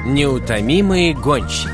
Неутомимые гонщики.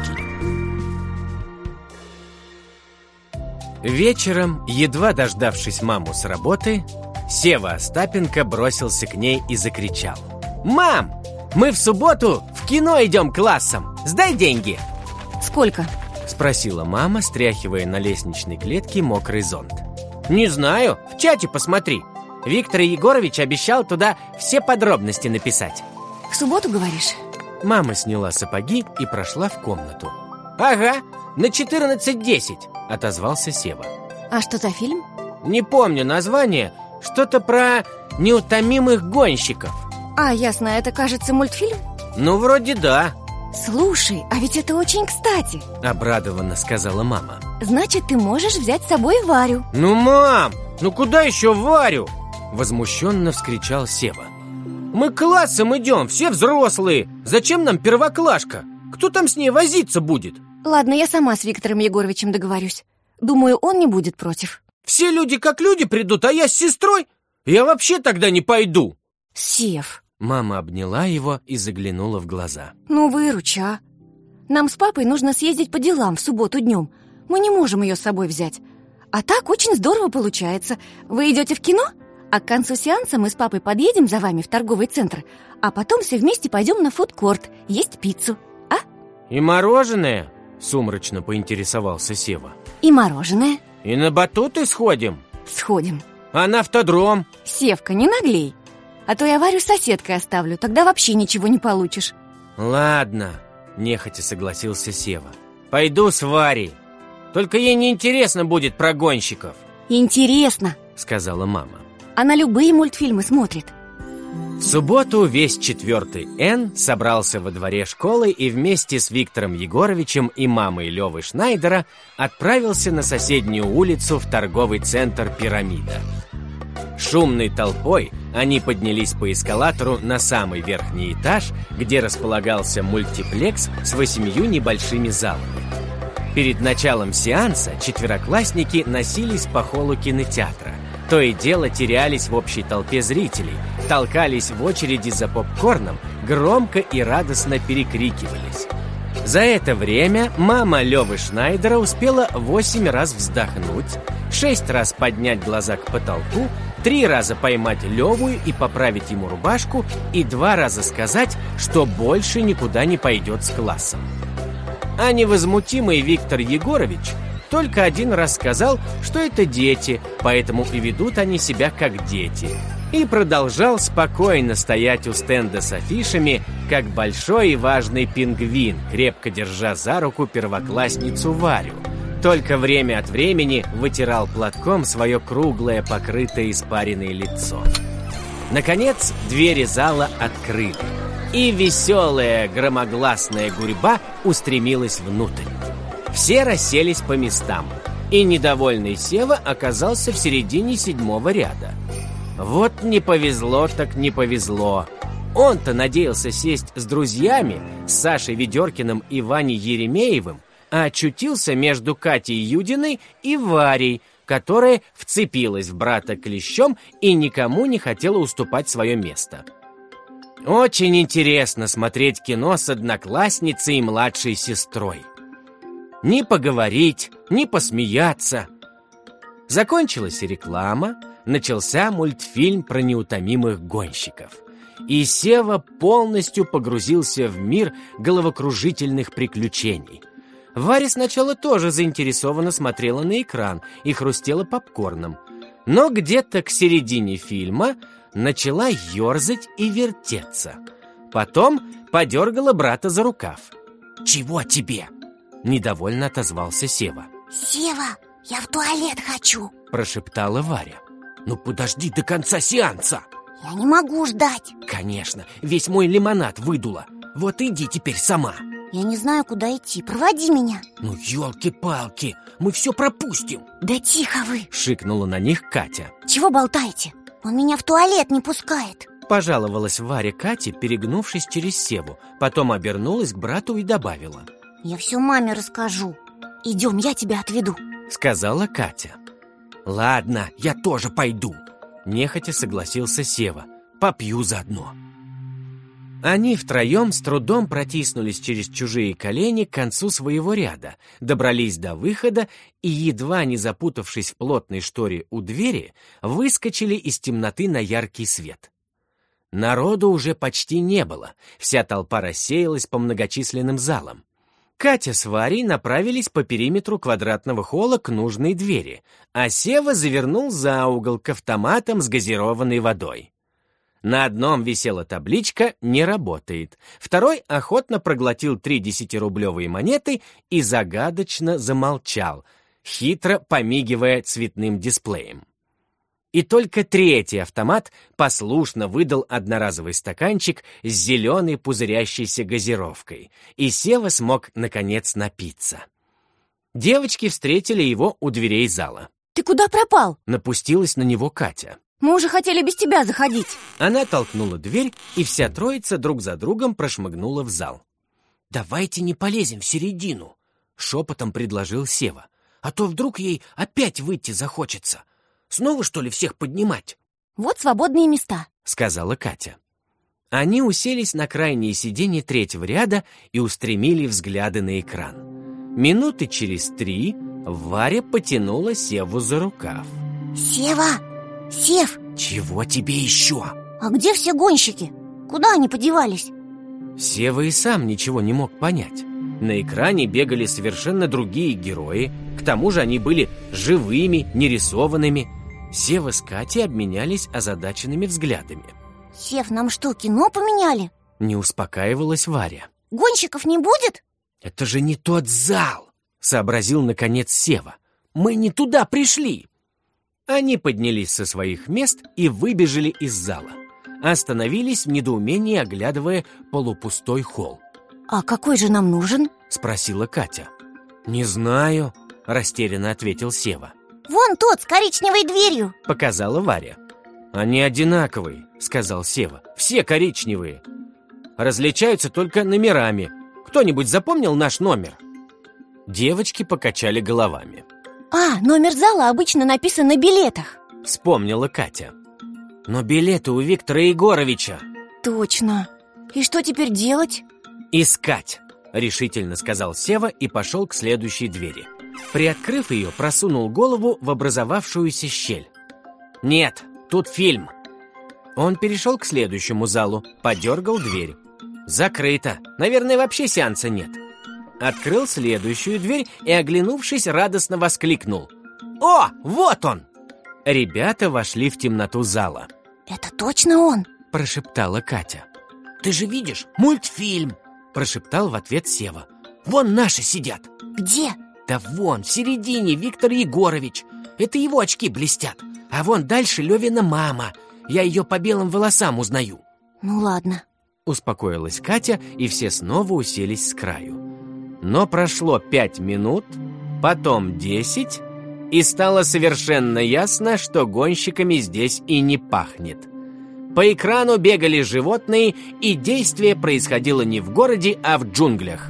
Вечером, едва дождавшись маму с работы, Сева Остапенко бросился к ней и закричал: «Мам, мы в субботу в кино идем классом! Сдай деньги!» «Сколько?» — спросила мама, стряхивая на лестничной клетке мокрый зонт. «Не знаю, в чате посмотри. Виктор Егорович обещал туда все подробности написать». «В субботу, говоришь?» Мама сняла сапоги и прошла в комнату. «Ага, на 14:10», — отозвался Сева. «А что за фильм?» «Не помню название. Что-то про неутомимых гонщиков». А, ясно, это, кажется, мультфильм? Ну, вроде да. Слушай, а ведь это очень кстати, обрадованно сказала мама. Значит, ты можешь взять с собой Варю. Ну, мам, ну куда еще Варю? Возмущенно вскричал Сева. Мы классом идем, все взрослые. Зачем нам первоклашка? Кто там с ней возиться будет? Ладно, я сама с Виктором Егоровичем договорюсь. Думаю, он не будет против. Все люди как люди придут, а я с сестрой? Я вообще тогда не пойду. Сев. Мама обняла его и заглянула в глаза. Ну, выручи, а. Нам с папой нужно съездить по делам в субботу днем. Мы не можем ее с собой взять. А так очень здорово получается. Вы идете в кино, а к концу сеанса мы с папой подъедем за вами в торговый центр, а потом все вместе пойдем на фудкорт есть пиццу, а? И мороженое? Сумрачно поинтересовался Сева. И мороженое. И на батуты сходим? Сходим. А на автодром? Севка, не наглей. А то я Варю с соседкой оставлю, тогда вообще ничего не получишь. Ладно, нехотя согласился Сева. Пойду с Варей. Только ей не интересно будет про гонщиков. Интересно, сказала мама. Она любые мультфильмы смотрит. В субботу весь 4 Н собрался во дворе школы и вместе с Виктором Егоровичем и мамой Лёвы Шнайдера отправился на соседнюю улицу в торговый центр «Пирамида». Шумной толпой они поднялись по эскалатору на самый верхний этаж, где располагался мультиплекс с 8 небольшими залами. Перед началом сеанса четвероклассники носились по холлу кинотеатра. То и дело терялись в общей толпе зрителей, толкались в очереди за попкорном, громко и радостно перекрикивались. За это время мама Лёвы Шнайдера успела 8 раз вздохнуть, 6 раз поднять глаза к потолку, 3 раза поймать Лёву и поправить ему рубашку и 2 раза сказать, что больше никуда не пойдет с классом. А невозмутимый Виктор Егорович только 1 раз сказал, что это дети, поэтому и ведут они себя как дети. И продолжал спокойно стоять у стенда с афишами, как большой и важный пингвин, крепко держа за руку первоклассницу Варю. Только время от времени вытирал платком свое круглое, покрытое испаренное лицо. Наконец, двери зала открыли, и веселая громогласная гурьба устремилась внутрь. Все расселись по местам, и недовольный Сева оказался в середине 7-го ряда. Вот не повезло так не повезло. Он-то надеялся сесть с друзьями, с Сашей Ведеркиным и Ваней Еремеевым, а очутился между Катей Юдиной и Варей, которая вцепилась в брата клещом и никому не хотела уступать свое место. Очень интересно смотреть кино с одноклассницей и младшей сестрой. Ни поговорить, ни посмеяться. Закончилась реклама, начался мультфильм про неутомимых гонщиков. И Сева полностью погрузился в мир головокружительных приключений. Варя сначала тоже заинтересованно смотрела на экран и хрустела попкорном. Но где-то к середине фильма начала ерзать и вертеться. Потом подергала брата за рукав. «Чего тебе?» — недовольно отозвался Сева. «Сева, я в туалет хочу!» — прошептала Варя. «Ну подожди до конца сеанса!» «Я не могу ждать!» «Конечно, весь мой лимонад выдуло. Вот иди теперь сама!» «Я не знаю, куда идти, проводи меня!» «Ну елки-палки, мы все пропустим!» «Да тихо вы!» — шикнула на них Катя. «Чего болтаете? Он меня в туалет не пускает!» Пожаловалась Варя Кате, перегнувшись через Севу. Потом обернулась к брату и добавила. «Я все маме расскажу. Идем, я тебя отведу», — сказала Катя. «Ладно, я тоже пойду», — нехотя согласился Сева. «Попью заодно». Они втроем с трудом протиснулись через чужие колени к концу своего ряда, добрались до выхода и, едва не запутавшись в плотной шторе у двери, выскочили из темноты на яркий свет. Народу уже почти не было, вся толпа рассеялась по многочисленным залам. Катя с Варей направились по периметру квадратного холла к нужной двери, а Сева завернул за угол к автоматам с газированной водой. На одном висела табличка «Не работает», второй охотно проглотил 3 10-рублевые монеты и загадочно замолчал, хитро помигивая цветным дисплеем. И только третий автомат послушно выдал одноразовый стаканчик с зеленой пузырящейся газировкой, и Сева смог, наконец, напиться. Девочки встретили его у дверей зала. «Ты куда пропал?» — напустилась на него Катя. «Мы уже хотели без тебя заходить». Она толкнула дверь, и вся троица друг за другом прошмыгнула в зал. «Давайте не полезем в середину», — шепотом предложил Сева. «А то вдруг ей опять выйти захочется. Снова, что ли, всех поднимать?» «Вот свободные места», — сказала Катя. Они уселись на крайнее сиденье третьего ряда и устремили взгляды на экран. Минуты через 3 Варя потянула Севу за рукав. Сева! Сев! «Чего тебе еще?» А где все гонщики? Куда они подевались?» Сева и сам ничего не мог понять. На экране бегали совершенно другие герои, к тому же они были живыми, нерисованными. Сева с Катей обменялись озадаченными взглядами. Сев, нам что, кино поменяли? Не успокаивалась Варя. Гонщиков не будет? «Это же не тот зал!» — сообразил наконец Сева. «Мы не туда пришли!» Они поднялись со своих мест и выбежали из зала. Остановились в недоумении, оглядывая полупустой холл. «А какой же нам нужен?» — спросила Катя. «Не знаю», — растерянно ответил Сева. Вон тот, с коричневой дверью. — показала Варя. «Они одинаковые», — сказал Сева. «Все коричневые. Различаются только номерами. Кто-нибудь запомнил наш номер?» Девочки покачали головами. «А, номер зала обычно написан на билетах», — вспомнила Катя. «Но билеты у Виктора Егоровича». «Точно. И что теперь делать?» «Искать», — решительно сказал Сева и пошел к следующей двери. Приоткрыв ее, просунул голову в образовавшуюся щель. «Нет, тут фильм». Он перешел к следующему залу, подергал дверь. «Закрыто. Наверное, вообще сеанса нет». Открыл следующую дверь и, оглянувшись, радостно воскликнул. «О, вот он!» Ребята вошли в темноту зала. Это точно он? — прошептала Катя. «Ты же видишь, мультфильм!» — прошептал в ответ Сева. «Вон наши сидят!» Где? «Да вон, в середине Виктор Егорович. Это его очки блестят. А вон дальше Левина мама. Я ее по белым волосам узнаю». Ну ладно. Успокоилась Катя, и все снова уселись с краю. Но прошло 5 минут, потом 10, и стало совершенно ясно, что гонщиками здесь и не пахнет. По экрану бегали животные, и действие происходило не в городе, а в джунглях.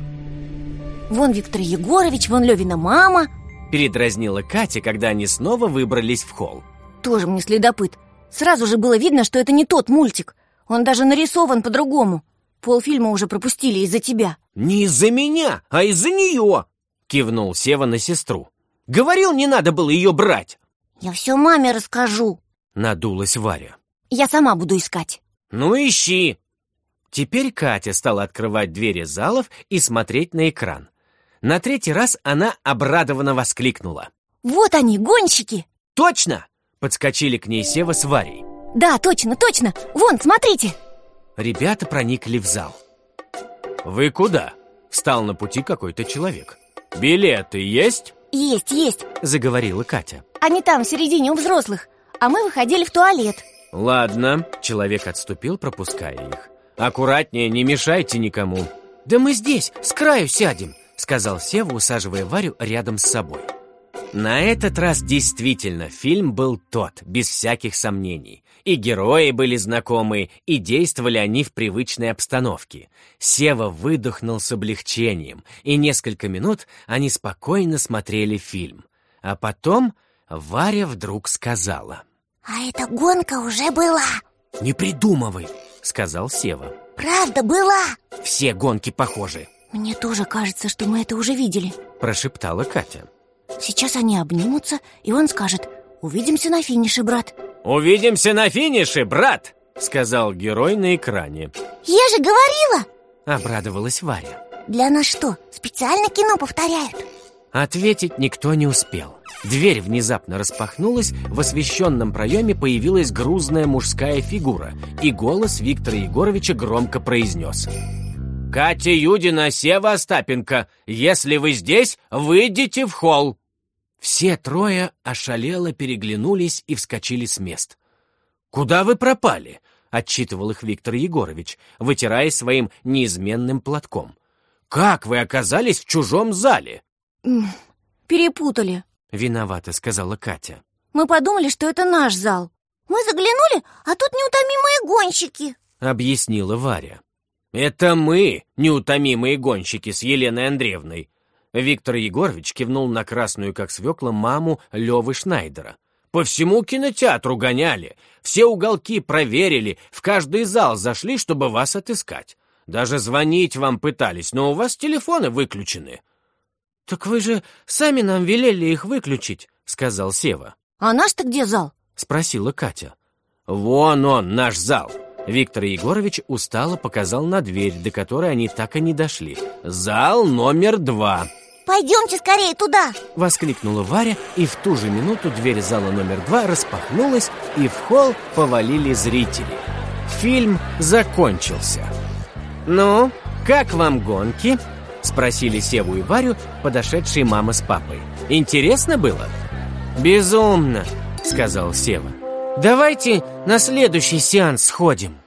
«Вон Виктор Егорович, вон Левина мама», — передразнила Катя, когда они снова выбрались в холл. «Тоже мне следопыт. Сразу же было видно, что это не тот мультик. Он даже нарисован по-другому. Полфильма уже пропустили из-за тебя». «Не из-за меня, а из-за нее!» — кивнул Сева на сестру. «Говорил, не надо было ее брать!» Я все маме расскажу. Надулась Варя. «Я сама буду искать». «Ну, ищи!» Теперь Катя стала открывать двери залов и смотреть на экран. На 3-й раз она обрадованно воскликнула. «Вот они, гонщики!» «Точно!» — подскочили к ней Сева с Варей. «Да, точно, точно! Вон, смотрите!» Ребята проникли в зал. «Вы куда?» — встал на пути какой-то человек. «Билеты есть?» «Есть, — заговорила Катя. Они там, в середине, у взрослых. А мы выходили в туалет». «Ладно», — человек отступил, пропуская их. «Аккуратнее, не мешайте никому». «Да мы здесь, с краю сядем», — сказал Сева, усаживая Варю рядом с собой. На этот раз действительно фильм был тот, без всяких сомнений. И герои были знакомые, и действовали они в привычной обстановке. Сева выдохнул с облегчением, и несколько минут они спокойно смотрели фильм. А потом Варя вдруг сказала: А эта гонка уже была. «Не придумывай», — сказал Сева. Правда, была. Все гонки похожи, Мне тоже кажется, что мы это уже видели. прошептала Катя. Сейчас они обнимутся, и он скажет: увидимся на финише, брат. «Увидимся на финише, брат!» — сказал герой на экране. Я же говорила! Обрадовалась Варя. Для нас что, специально кино повторяют? Ответить никто не успел. Дверь внезапно распахнулась, в освещенном проеме появилась грузная мужская фигура, и голос Виктора Егоровича громко произнес: «Катя Юдина, Сева Остапенко, если вы здесь, выйдите в холл!» Все трое ошалело переглянулись и вскочили с мест. «Куда вы пропали?» — отчитывал их Виктор Егорович, вытираясь своим неизменным платком. «Как вы оказались в чужом зале?» Перепутали. Виновато сказала Катя. Мы подумали, что это наш зал. Мы заглянули, а тут неутомимые гонщики. Объяснила Варя. «Это мы, неутомимые гонщики с Еленой Андреевной». Виктор Егорович кивнул на красную, как свекла, маму Левы Шнайдера. «По всему кинотеатру гоняли, все уголки проверили, в каждый зал зашли, чтобы вас отыскать. Даже звонить вам пытались, но у вас телефоны выключены». «Так вы же сами нам велели их выключить», — сказал Сева. А наш-то где зал? — спросила Катя. «Вон он, наш зал!» Виктор Егорович устало показал на дверь, до которой они так и не дошли. «Зал номер 2!» Пойдемте скорее туда. — воскликнула Варя, и в ту же минуту дверь зала номер 2 распахнулась, и в холл повалили зрители. Фильм закончился. «Ну, как вам гонки?» — спросили Севу и Варю, подошедшие мама с папой. «Интересно было?» «Безумно!» — сказал Сева. «Давайте на следующий сеанс сходим».